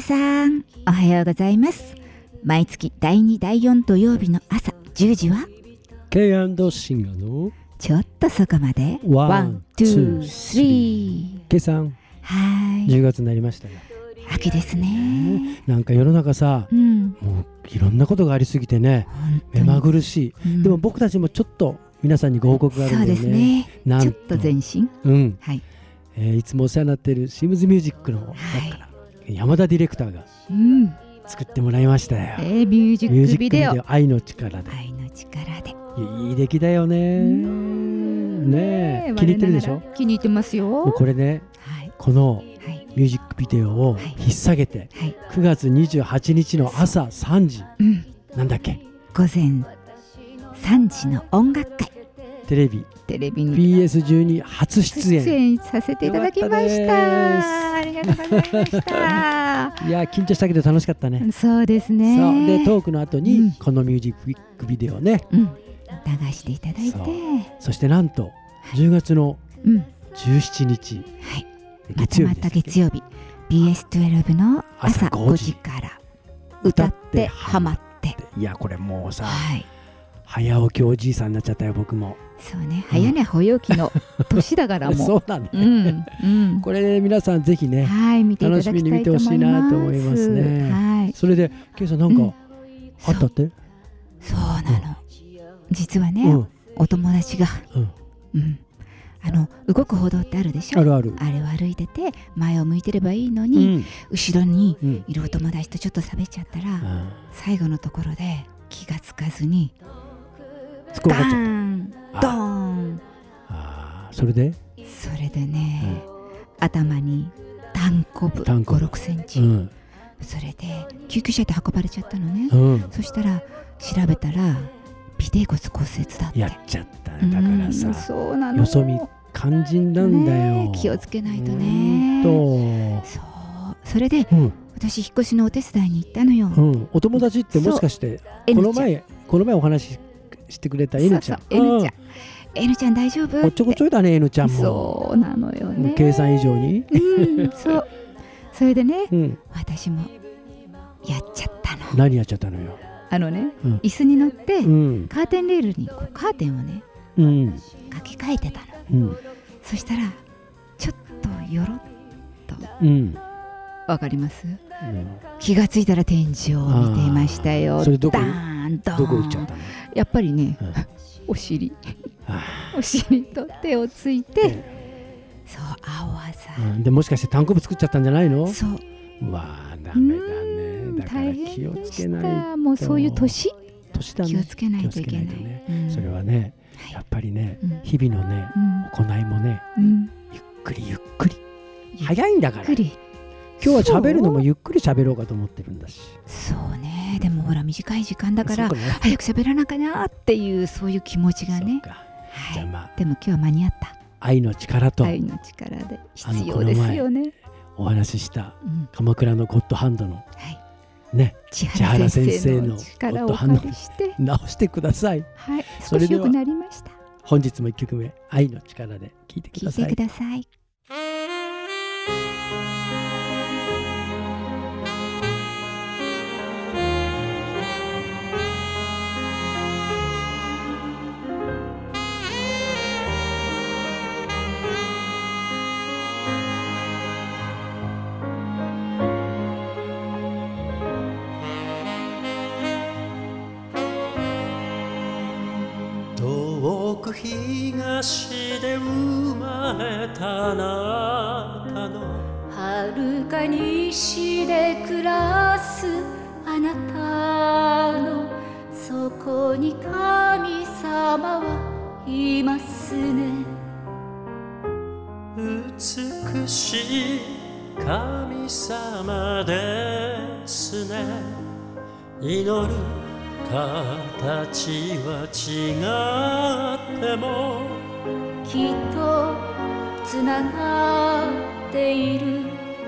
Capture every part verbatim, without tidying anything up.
さんおはようございます。毎月だいにだいよん土曜日の朝じゅうじはケーアンド シンガーのちょっとそこまでワン、ツー、スリー。 ケイさん、 はい、 じゅうがつになりましたよ。 秋ですね。 なんか世の中さ、うん、もういろんなことがありすぎてね、目まぐるしい、うん、でも僕たちもちょっと皆さんにご報告があるんでね。そうですね、なんとちょっと前進、うんはいえー、いつもお世話になっているシームズミュージックの、はい、山田ディレクターが作ってもらいましたよ、うんえー、ミュージックビデオ愛の力で愛の力でいい出来だよね。ねえ気に入ってるでしょ。 気に入ってますよ。もうこれね、はい、このミュージックビデオを引っ提げて、はいはい、くがつにじゅうはちにちの朝さんじ、うん、なんだっけ午前さんじの音楽会テレビテレビにビーエスじゅうに 初出演出演させていただきました。ありがとうございましたいや緊張したけど楽しかったね。 そうですね。 そうでトークの後に、うん、このミュージックビデオね、うん、 流していただいて そ, そしてなんとじゅうがつのじゅうしちにち、うんはい、 月曜日またまた月曜日 ビーエスじゅうに の朝ごじから歌ってハマって。 いやこれもうさ、はい、早起きおじいさんになっちゃったよ僕も。 そうね、早寝早起きの年だからもうそうなんだね、うんうん、これ、ね、皆さんぜひね、はい、見ていただきたいと思います。楽しみに見てほしいなと思いますね、はい、それでケイさんなんか、うん、あったって。 そうなの、うん、実はね、うん、お友達が、うんうん、あの動く歩道ってあるでしょ。 あるある。 あれを歩いてて前を向いてればいいのに、うん、後ろにいるお友達とちょっと喋っちゃったら、うん、最後のところで気がつかずにガーンドーン。 あそれでそれでね、うん、頭に単コブご、ろくセンチ、うん、それで救急車で運ばれちゃったのね、うん、そしたら調べたら尾てい骨骨折だって。 やっちゃったね。だからさ、 うん、そうなのよそ見肝心なんだよ、 ね、気をつけないとね。 とそうそれで、うん、私引っ越しのお手伝いに行ったのよ、 うん、お友達ってもしかしてこの前この前お話ししてくれた N ちゃん。 N ちゃん N ちゃん大丈夫？ おっちょこちょいだね N ちゃんも。 そうなのよね。 計算以上に、 うん、そうそれでね、うん、私もやっちゃったの。 何やっちゃったのよ。 あのね、うん、椅子に乗って、うん、カーテンレールにこうカーテンをね、うん、書き換えてたの、うん、そしたらちょっとよろっと、うん、わかります、うん、気がついたら天井を見ていましたよ。 それどこダーンドーン。 どこ行っちゃったの？ やっぱりね、うん、お尻お尻と手をついて、うん、そう青あざ、うん、 でもしかして単行部作っちゃったんじゃないの？ そう。 うわーダメだね。だから気をつけないと。 もうそういう年年だね。 気をつけないといけない。 ねうん、それはね、はい、やっぱりね、うん、日々のね、うん、行いもね、うん、ゆっくりゆっくり早いんだから。ゆっくり今日は喋るのもゆっくり喋ろうかと思ってるんだし。 そうね。でもほら短い時間だから早く喋らなきゃなっていうそういう気持ちがね。はい、じゃあまあでも今日は間に合った。 愛の力と愛の力で必要ですよね。 お話しした鎌倉のゴッドハンドの、はいね、千原先生のゴッドハンド直してください。 はい、少し良くなりました。 本日もいっきょくめ愛の力で聴いてください。 聴いてください。 遠く東で生まれたあなたの遥か西で暮らすあなたのそこに神様はいますね。美しい神様ですね。祈る形は違ってもきっとつながっている。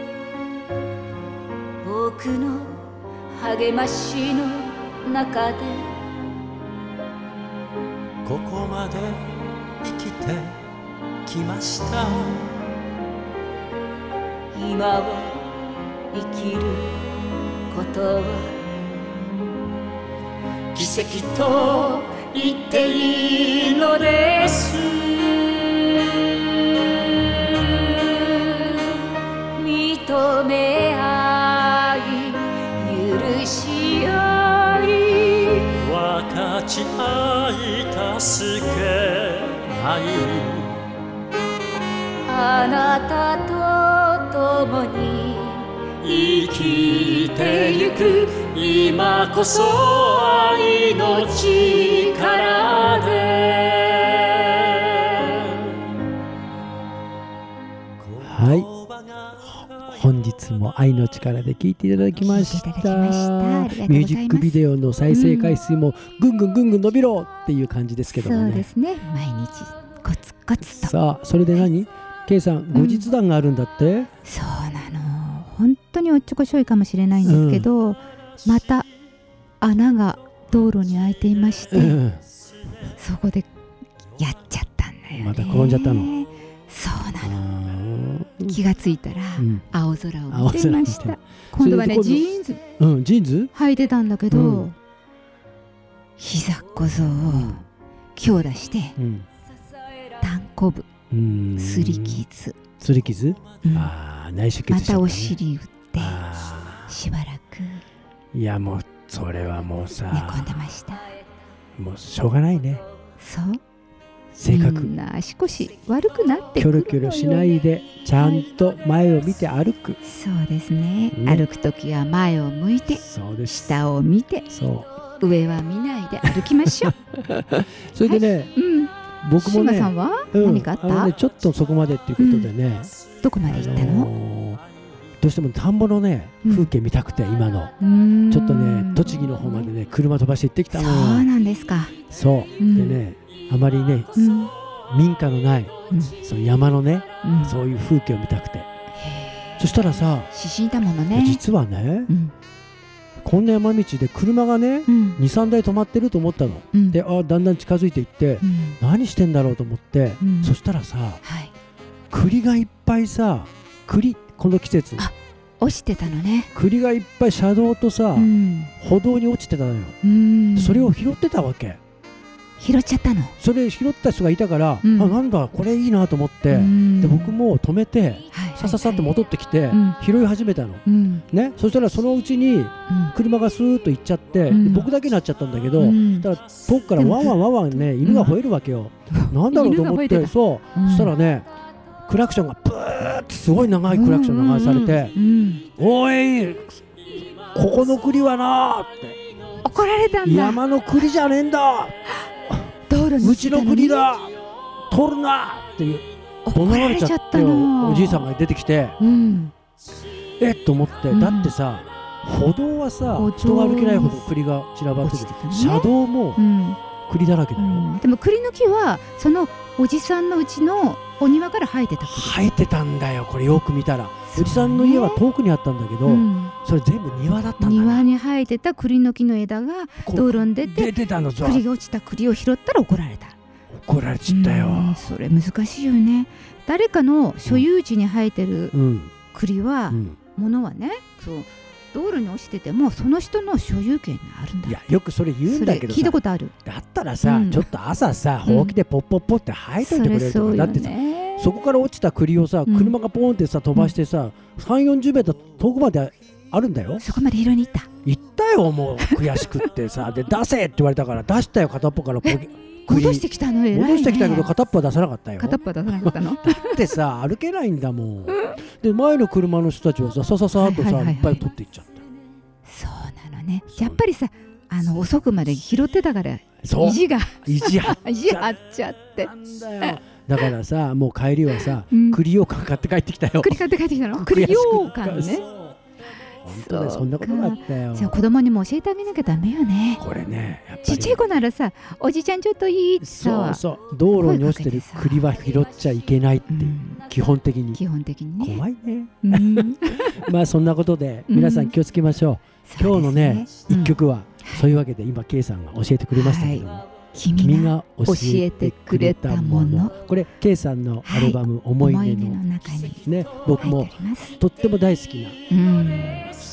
僕の励ましの中でここまで生きてきました。今を生きることは奇跡と言っていいのです。認め合い許し合い分かち合い助け合いあなたと共に生きてゆく今こそ愛の力で。 はい、本日も愛の力で聴いていただきました。ミュージックビデオの再生回数もぐんぐんぐんぐん伸びろっていう感じですけどもね。 そうですね、毎日コツコツと。 さあ、それで何Kさん後日談があるんだって、うん、 そうなの。本当におっちょこちょいかもしれないんですけど、うん、また穴が道路に開いていまして、うん、そこでやっちゃったんだよね。 また転んじゃったの。 そうなの。気がついたら、うん、青空を見ていました。今度はねジーンズ、 うん、ジーンズ履いてたんだけど、うん、膝小僧を強打して、うん、単行部すり傷すり傷、うん、あ内出血しちゃった、ね、 またお尻打ってしばらくいやもうそれはもうさ寝込んでました。 もうしょうがないね。 そう性格みんな足腰悪くなってくるのよ。 キョロキョロしないでちゃんと前を見て歩く。 そうですね、ね歩くときは前を向いて、そうです、下を見て、そう上は見ないで歩きましょうそれでね、はい、うん、僕もね、 島さんは何かあった？うん、あのね、 ちょっとそこまでっていうことでね、うん、 どこまで行ったの？あのー、 どうしても田んぼのね、うん、風景見たくて今のちょっとね栃木の方までね車飛ばして行ってきたのよ。 そうなんですか。 そう、うん、でねあまりね、うん、民家のない、うん、その山のね、うん、そういう風景を見たくて、そしたらさ獅子だものね、 実はね、うん、こんな山道で車がね、うん、にさんだい止まってると思ったの、うん、であだんだん近づいていって、うん、何してんだろうと思って、うん、そしたらさ、はい、栗がいっぱいさ栗この季節あ落ちてたのね。 栗がいっぱい車道とさ、うん、歩道に落ちてたのよ、うん、それを拾ってたわけ。 拾っちゃったの。 それ拾った人がいたから、うん、あなんだこれいいなと思って、うん、で僕も止めて、はい、さささって戻ってきて、うん、拾い始めたの、うん、ね、そしたらそのうちに車がスーッと行っちゃって、うん、僕だけになっちゃったんだけど、うん、だから遠くからワンワンワンワンね犬が吠えるわけよ、うん、なんだろうと思ってそう、うん、そしたらねクラクションがブーってすごい長いクラクション流されて、うんうんうん、おいここの栗はなーって怒られたんだ。 山の栗じゃねえんだうちの栗だ取るなっていう怒られちゃったよ。おじいさんが出てきて、うん、えっと思って、うん、だってさ歩道はさ人が歩けないほど栗が散らばってて、ね、車道も栗だらけだよ、うん、 でも栗の木はそのおじさんのうちのお庭から生えてた栗生えてたんだよ。これよく見たらおじさんの家は遠くにあったんだけど、うん、それ全部庭だったんだ、ね、 庭に生えてた栗の木の枝が道路に出て出てたの。 栗が落ちた栗を拾ったら怒られた。 怒られちゃったよ。 それ難しいよね。誰かの所有地に生えてる栗は、うん、物はねそう道路に落ちててもその人の所有権があるんだ。 いやよくそれ言うんだけどさ、 聞いたことある。 だったらさ、うん、ちょっと朝さほうきでポッポッポって生えといてくれるとか、うん、だってさそこから落ちた栗をさ車がポーンってさ飛ばしてさ、うん、さんじゅうよんじゅうメートル遠くまであるんだよ。 そこまで拾いに行った行ったよ。もう悔しくってさで出せって言われたから出したよ。片っぽからポキ戻してきたの。偉いね。 戻してきたけど片っぽは出さなかったよ。 片っぽは出さなかったのだってさ歩けないんだもんで前の車の人たちはささささっとさ、はいはいはいはい、いっぱい取っていっちゃった。 そうなのね。やっぱりさあの遅くまで拾ってたから意地が意地張っちゃってなんだよ。だからさもう帰りはさ、うん、栗羊羹買って帰ってきたよ。 栗買って帰ってきたの。栗羊羹ね。 本当ねそんなことがあったよ。 じゃあ子供にも教えてあげなきゃダメよね。 これねやっぱりちっちゃい子ならさおじちゃんちょっといいってさそうそう道路に落ちてる栗は拾っちゃいけないって、うん、基本的に基本的にね怖いね、うん、まあそんなことで皆さん気をつけましょう、うん、今日のね一、ね、曲は、うん、そういうわけで今 K さんが教えてくれましたけども、はい君が教えてくれたものこれ K さんのアルバム、はい、思い出の中にね僕もとっても大好きな、うん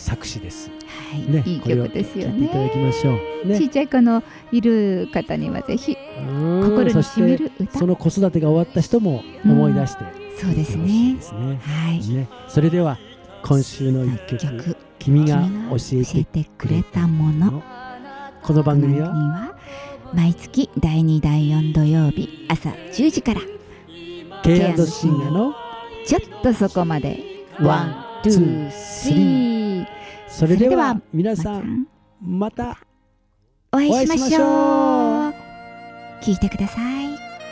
作詞です。 はい、ね、いい曲ですよね。 いただきましょう、ね、 ちっちゃい子のいる方にはぜひ心にしみる歌。 その子育てが終わった人も思い出して、 うん、そうですね。 ですね。 はい。 ね、それでは今週の一曲、君が教えてくれたもの。この番組は毎月だいにだいよん土曜日朝じゅうじからケーアンド シンガのちょっとそこまでワン、ツー、スリー。 それでは皆さんまたお会いしましょう。聞いてください。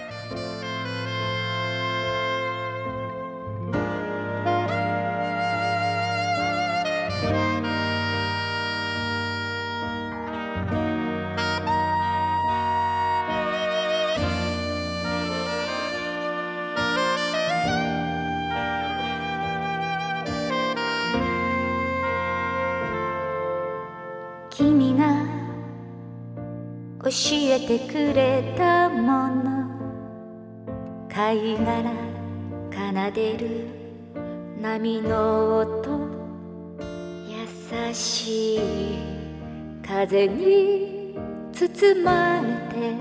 君が教えてくれたもの、貝殻奏でる波の音、優しい風に包まれて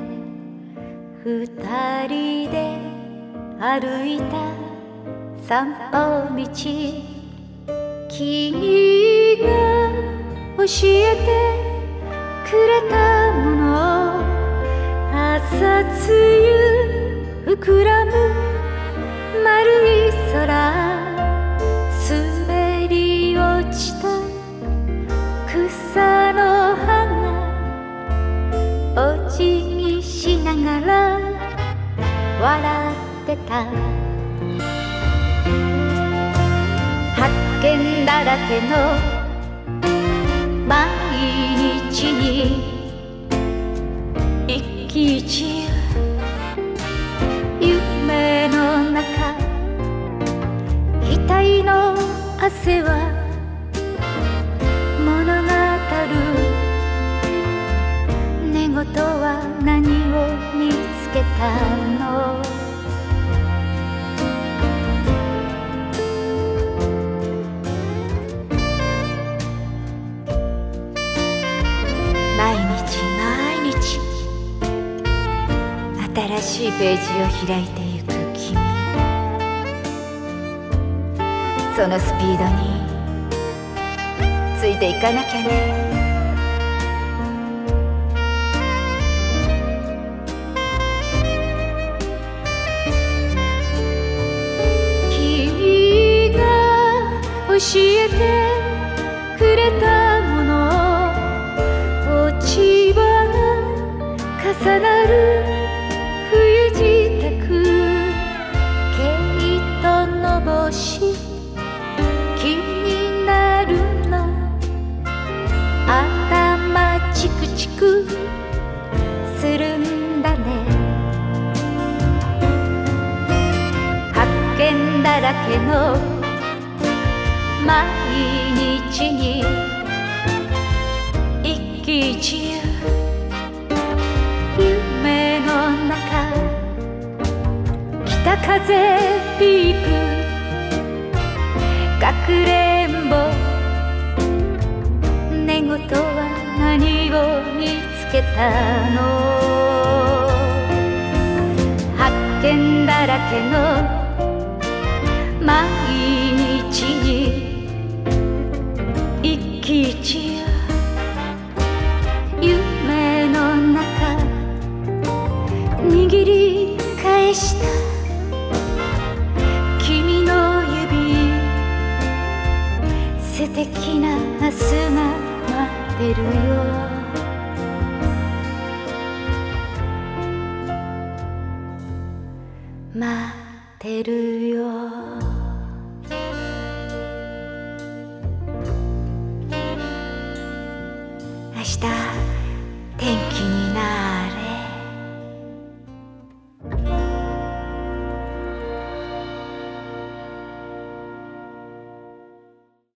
二人で歩いた散歩道、君が教えてくれたもの、朝露膨らむ丸い空、滑り落ちた草の葉がお辞儀しながら笑ってた、発見だらけの毎日に一喜一憂、夢の中額の汗は物語る、寝言は何を見つけたの。毎日毎日新しいページを開いてゆく君、そのスピードについていかなきゃね。君が教えてくれたもの、落ち葉が重なる冬支度、毛糸の帽子気になるの、頭チクチクするんだね、発見だらけの毎日に一喜一憂、夢の中北風ピープ、かくれんぼ、寝言は何を見つけたの。発見だらけの毎日に一喜一憂、夢の中握り返した君の指、素敵な明日が待ってるよ。待ってるよ。明日天気に